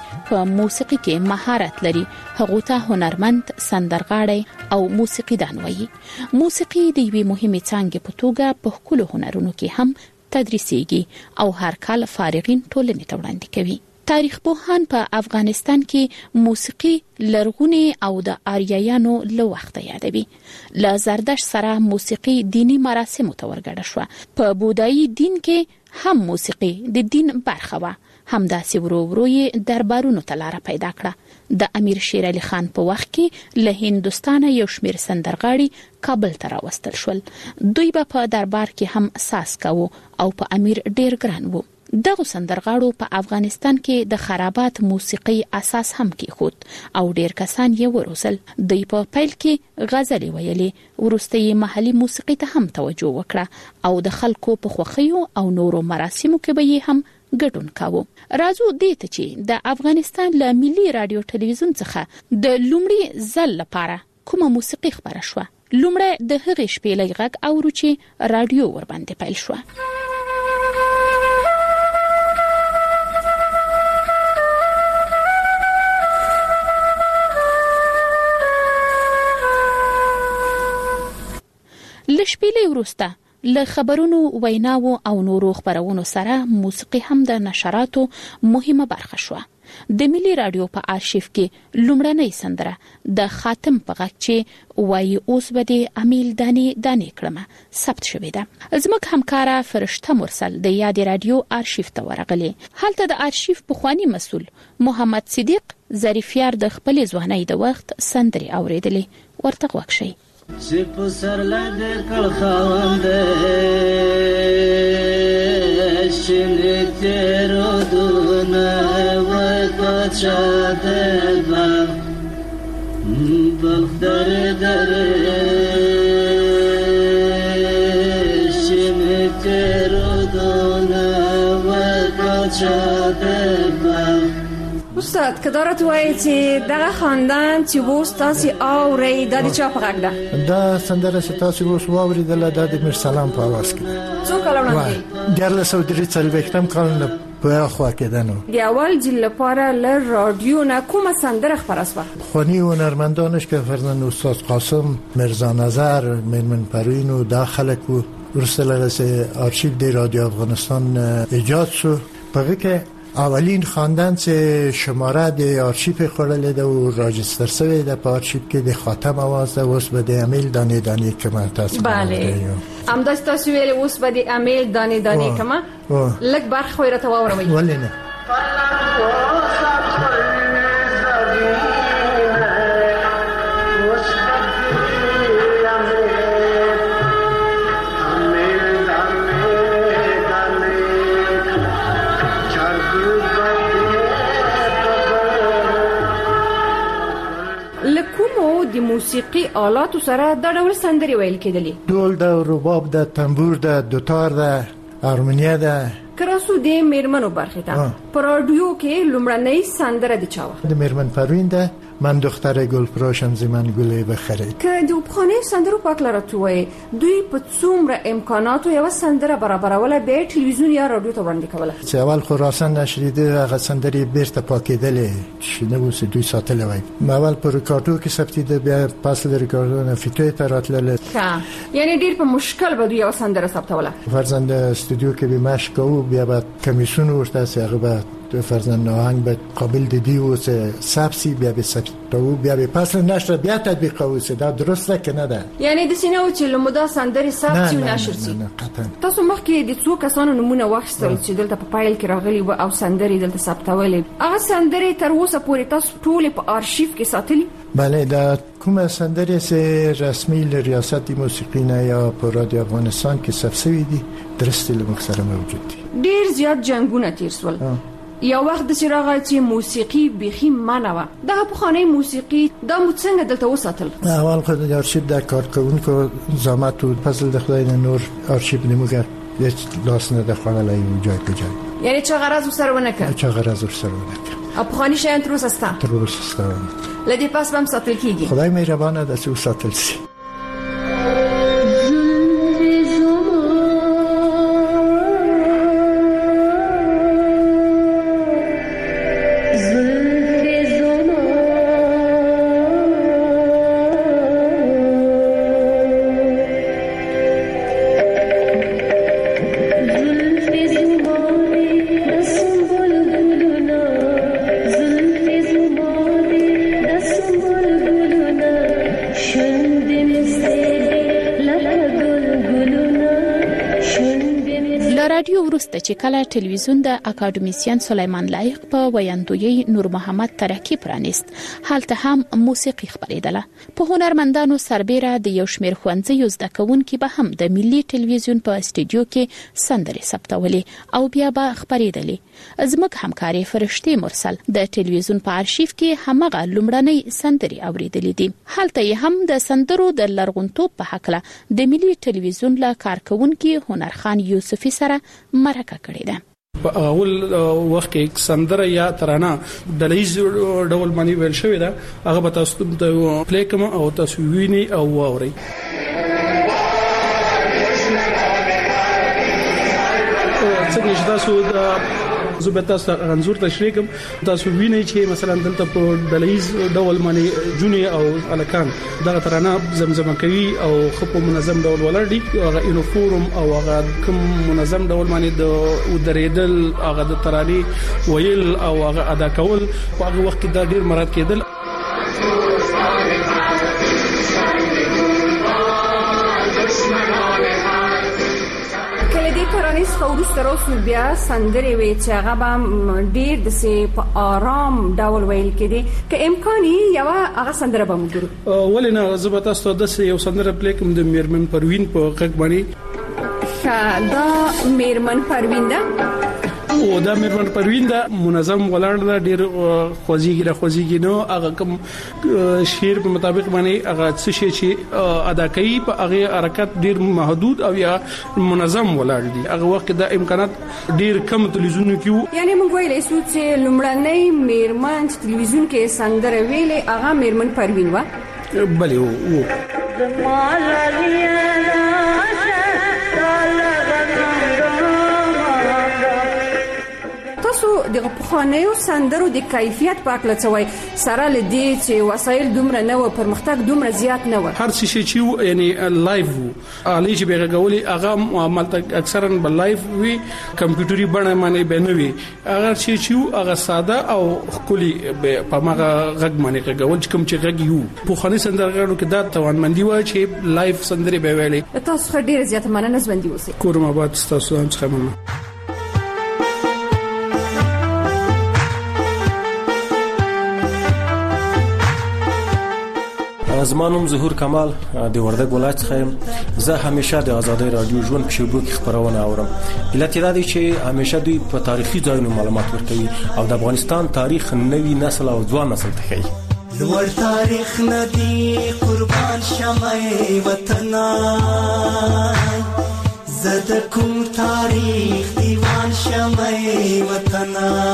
په موسیقي کې مهارت لري هغه ته هنرمند، سندرغاړی او موسیقیدان وایي. موسیقي د یوې مهمې څانګې په توګه په ښکلو هنرونو کې هم تدریسیږي او هر کال فارغین ټولنې ته وړاندې کوي. تاریخ پوهان په افغانستان کې موسیقي لرغونی او د آریایانو له وخته یادوي. له زردشت سره موسیقي دینی مراسمو ته ورګډه شوه. په بودایي دین کې هم موسیقي د دین برخه وه. همداسې ورو ورو یې دربارونو ته لاره پیدا کړه. د امیر شیر علي خان په وخت کې له هندوستانه یو شمیر سندرغاړي کابل ته راوستل شول. دوی به په دربار کې هم ساز کاوه او په امیر ډیر ګران وو. دغه سندرغاړو په افغانستان کې د خرابات موسیقي اساس هم کېښود او ډیر کسان یې وروزل. دوی په پیل کې غزلې ویلې، وروسته یې محلي موسیقي ته هم توجه وکړه او د خلکو په خوښیو او نورو مراسمو کې به یې هم ګډون کاوه. راځو دې ته چې د افغانستان له ملي رادیو ټلویزیون څخه د لومړي ځل لپاره کومه موسیقي خبره شوه. لومړی د هغې شپېلۍ غږ اورو چې رادیو ورباندې پیل شوه. لشپېلې وروسته له خبرونو، ویناو او نورو خبرونو سره موسیقي هم د نشراتو مهمه برخه شوه. د ملي رادیو په آرشیف کې لومړنۍ سندره د خاتم په غږ چې وایي اوس به د امیل دانې دانې کړمه ثبت شوې ده. زموږ همکاره فرشته مرسل د یاد رادیو آرشیف ته ورغلې. هلته د آرشیف پخوانی مسؤل محمد صدیق ظریفیار د خپلې ځوانۍ د وخت سندرې اورېدلې. ورته غوږ شئ. چې په سر لده کل خواهنده شنه تیرو دونه وقت شده بخدر در شنه تیرو دونه وقت شده. استاد که دارت وایي چې دغه خاندان چې اوس تاسې اورئ دا د چا په غږ ده؟ دا سندره چې تاسې اوس واورېدله دا د میرسلام په اواز کې ده. څو کاله وړاندې؟ 1443 کال په خوا کې ده. نو د اول ځل لپاره له رادیو نه کومه سندره خپره شوه؟ پخواني هنرمندانش که فرزند استاد قاسم، مرزا نظر، میرمن پروین و دا خلک و وروسته له آرشیو د رادیو افغانستان ایجاد شو. په هغې کې اولین خواندن چې شماره د آرشیف خوړلې ده او راجستر شوی ده په آرشیف کې د خاتم آواز ده. اوس به د امیل دانې دانې کمه تاسو. بله همداسې تاسو ویلې اوس به د امیل دانې دانې کمه. لږ برخه خو یې راته واوروئ. ولې نه؟ د موسیقي آلاتو سره دا ډول سندرې ویل کېدلې؟ ډول ده، رباب ده، تنبور ده، دوتار ده، هارمونیه ده. کراسو د میرمنو برخې ته په رادیو کې لومړنۍ سندره د چا وه؟ د میرمن پروین ده. من دختر گل پراشم زمن گله بخرید. که د پخواني سندرو په اړه راته وایي دوی په څومره امکاناتو یو سندره برابروله به ټلویزیون یا رادیو ته وړاندې کوله؟ چې اول خراسان نشریده هغه سندرې بیرته پاکېدلې چې نو اوس دوی ساتلې وای. اول په ریکارډو کې ثبتېده، بیا پس د ریکارډونو فیټې ته راتلل. یعنی ډیر په مشکل به دوی یو سندره ثبتوله. فرزند استودیو کې به مشق کوو، بیا به کمیسیون ورته هغه به فرزند آهنگ به قابل دیدی و سبسی بیا به سبتو بیا به پس نشر بیا تطبیق و دا درسته که نه ده؟ یعنی د سینه او چې لمده سندري سبسی و نشر سي. تاسو مخکې د څو کسانو نمونه واخیستل چې دلته په پایل کې راغلي و او سندري دلته ثبتولې. هغه سندري تر اوسه پورې تاسو ټول په آرشیف کې ساتلي؟ بله، دا کومه سندري سه رسمي ل ریاست موسیقی نه یا په رادیو افغانستان کې ثبت شوی دي درسته لمخسره موجود دي. ډیر زیات جنگونه تیر سول. یا وخت د راغی چې موسیقي بيخي منوه. دغه پخوانی موسیقي د موڅنګ دلته وساتل. اول خو د آرشیف د کارکونکو زحمت او فضل د خدای نور آرشیف نموګر هیڅ لاس نه د خړلای جای په جای. یعنی چې غرض سره ونه کړ. چې غرض سره ونه کړ. پخوانی شین تر اوسه ستا. تر اوسه ستا. لدی پاس بم ساتل کیږي. خدای مهربانه ده چې ساتل شي. زه وروسته چې کله ټلویزیون د اکاډمیسین سلیمان لایق په ویاندوی نور محمد ترکی پرانیست، هلته هم موسیقي خپرېدله. په هنرمندانو سربېره د یو شمېر ښوونځیو زده کوونکي به هم د ملي ټلویزیون په استودیو کې سندرې ثبتولې او بیا به خپرېدلې. زموږ همکارې فرشتي مرسل د ټلویزیون په آرشیف کې همغه لومړنۍ سندرې اوریدلې دي. هلته یې هم د سندرو د لرغونتوب په هکله د ملي ټلویزیون له کارکونکي هنرخان یوسفي سره مرکه کړې ده. په اول وخت کې سندره یا ترانه د لیز ډول باندې ویل شوې ده، هغه به تاسو ته پلی کوم او تاسو ویني او واورئ. څنګه چې تاسو د زبتا انزور تشریح کوم، تاسو وینئ چې مثلا دلته په دلیز ډول باندې جونی او الکان دغه ترانه زمزمه کوي او خپل منظم ډول ولري، هغه یونیفورم او هغه کوم منظم ډول باندې د درېدل، هغه د ترانې ویل او هغه ادا کول په هغه وخت کې دا ډیر مراد کېدل. ترانیس خورس تراسو بیا سندرې وي چې هغه به ډیر د سي په آرام ډول ویل کېدي، که امکاني یو هغه سندره به موږ ولنه زبتا ستو د یو سندره پلی کوم د میرمن پروین په غږ باندې. دا میرمن پروین ده او دا میرمن پروین دا منظم ولاړ دا ډیر خوځيږي نو هغه کوم شعر په مطابق باندې هغه څه شي چې ادا کوي په هغه حرکت ډیر محدود او یا منظم ولاړ دي. هغه وخت دا امکانات ډیر کم تلویزیون کې، یعنی موږ ویلې شو چې لومړنۍ میرمن تلویزیون کې سندره ویلې هغه میرمن پروین و. بله و د پخوانیو سندرو د کیفیت په اړه څه وایي، سره لدی چې وسایل دومره نه و، پرمختګ دومره زیات نه و، هر څه چې یعنی لایف علي چې بیغولي هغه عملته اکثرا بل لایف وی کمپیوټري بڼه باندې بنوي، هغه چې هغه ساده او خولي په ماغه غږ باندې غول چې کوم چې غږ یو پخوانی سندرغاړو کې دا توانمندي و چې لایف سندري به ویلې. تاسو ډیر زیات مننه زبندي اوسئ. کورم آباد تاسو هم څه مننه. زمانوم ظهور کمال د وردګ ولایت څخه. زه همیشه د آزادۍ رادیو ژوند په شبکو کې خبرونه اورم. علت دا دی چې همیشه دوی په تاریخي ځایونو معلومات ورکوي او د افغانستان تاریخ نوی نسل او ځوان نسل ته ښیي. لوړ تاریخ ندی قربان شمه وطن، زد کوم تاریخ دیوان شمه وطن.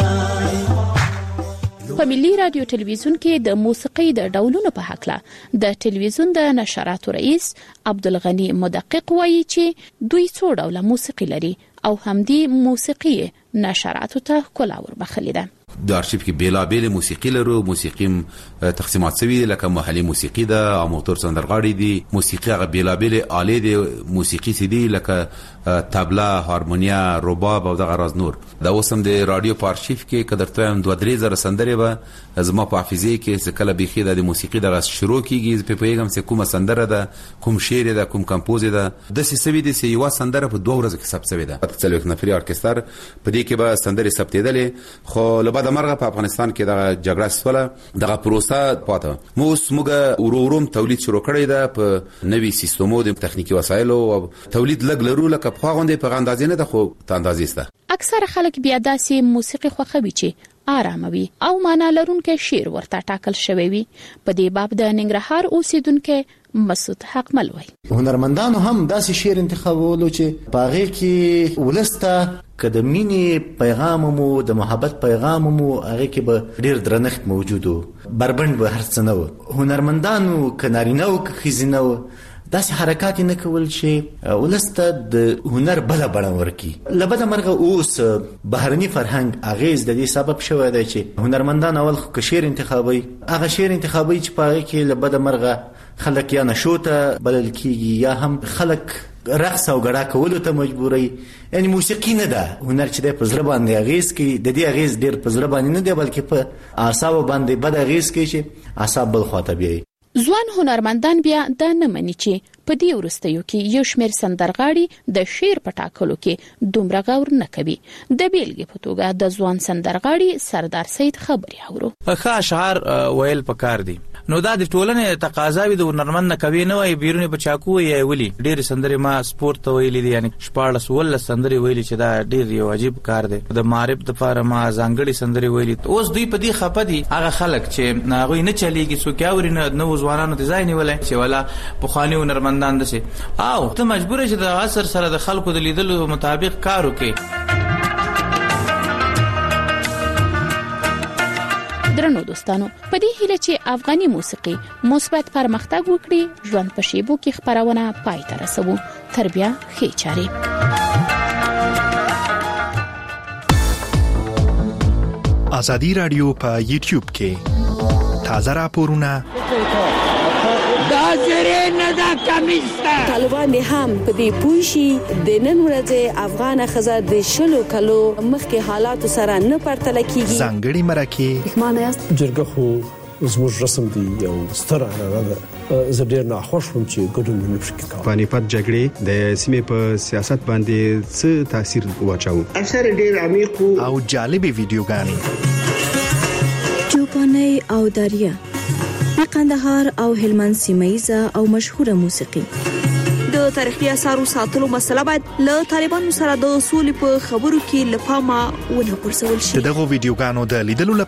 په ملي رادیو ټلویزیون کې د موسیقي د ډولونو په هکله د ټلویزیون د نشراتو رئیس عبدالغنی مدقق وایي چې دوی څو ډوله موسیقي لري او همدې موسیقي نشراتو ته ښکلا وربخلې ده. د آرشیف کې بیلابېل موسیقي لرو، موسیقي تقسیمات شوی لکه محلي موسیقي ده، اماتور سندرغاړي دي، موسیقي هغه بیلابېل آلې دي موسیقي سي دي لکه طبله، هارمونیا، رباب او دغه راز نور. دا اوسم د رادیو په آرشیف کې کدرته هم 2-3 زره سندرې به زما په حافظه کې څه کله بيخي د موسیقي دغه شروع کیږي په پیغام څه کومه سندره ده، کوم شعر ده، کوم کمپوز ده، د سوي دي سي یو سندره په 2 ورځې کې ثبت شوی ده. په څلوک نفري ارکستر په دې کې به سندرې ثبتېدلې، خو لبا د مرغه په افغانستان کې د جګړه سره دغه پروسه پاته موږ وروم تولید شروع کړی ده په نوي سیستمو د تخنیکی وسایلو او تولید لګ لرو لکه په غونډې په اندازې نه ده خو ته اندازې سته. اکثر خلک بیا داسې موسیقي خوښوي چې آراموي او معنا لرونکي شعر ورته ټاکل شوی وي. په دې باب د ننګرهار اوسیدونکو مسعود حقمل وایي هنرمندانو هم داسې شعر انتخابولو چې باغې کې ولسته کده مینې پیغام مو د محبت پیغام مو هغه کې به ډیر درنښت موجود وو، بربند به هرڅ نه و. هنرمندانو کنارینه او خزینه داسې حرکات نه کول چې ولسته د هنر بل بڼه ورکی. لبد مرغه اوس بهرني فرهنګ اغیز د دې سبب شوی دی چې هنرمندان اول خو شعر انتخابي، هغه شعر انتخابي چې پاره کې لبد مرغه خلک یا نشوته بلل کیږي یا هم خلک رقص او غړا کولو ته مجبوري. یعنی موسیقي نه ده هنر چې د پزړه باندې اغیز کوي، د دې اغیز ډیر پزړه باندې نه دی بلکې په اعصاب باندې بد اغیز کوي چې اعصاب بل خواته بیاي. ځوان هنرمندان بیا دا نه مني چې په دې وروستیو کې یو شمېر سندرغاړي د شعر په ټاکلو کې دومره غور نه کوي. د بیلګې په توګه د ځوان سندرغاړي سردار سید خبري اورو. ښه اشعار ویل پکار دي. نو دا د ټولنې تقاضا وي د هنرمند نه کوي نه وي بیرونی په چاکو یې ویلي. ډېر سندري ما سپورت ته ویلي دي، یعنی 14 سندري ویلي چې دا ډېر یو عجیب کار دی. د معرب د لپاره ما ځانګړي سندري ویلي. اوس دوی په دې خپه دي هغه خلک چې هغه نه چلیږي څوک اوري نه نو ځوانانو ته ځای نیولای چې ولا په خواني هنرمندان دي او ته مجبور یې د عصر سره د خلکو د لیدلو مطابق کار وکړي. درنو دوستانو، په دې هیله چې افغاني موسیقي مثبت پرمختګ وکړي، ژوند په شیبو کې خبرونه پای ته رسوو. تر بیا ښې چارې. ازادي رادیو په یوټیوب کې تازه راپورونه طالبان هم په دې پوښي د نن ورځې افغان خزه د شلو کلو مخکې حالات سره نه پرتل کیږي. ځانګړي مرکه معنی است جرګه خو زموږ رسم دی یو ستر عنعنه زه ډېر ناخوښ وم چې ګډون نه شي کولای. پانیپت جګړې د سیمې په سیاست باندې څه تاثیر واچاو؟ اثر ډېر عمیق او جالب ویډیوګانې چوپاني او دریا د قندهار او هلمند سیمایزه او مشهوره موسیقي. د تاریخي اثارو ساتلو مسله باید له طالبانو سره د اصول په خبرو کې لپاره ونه غورځول شي. دغه ویډیوګانو د لیدلو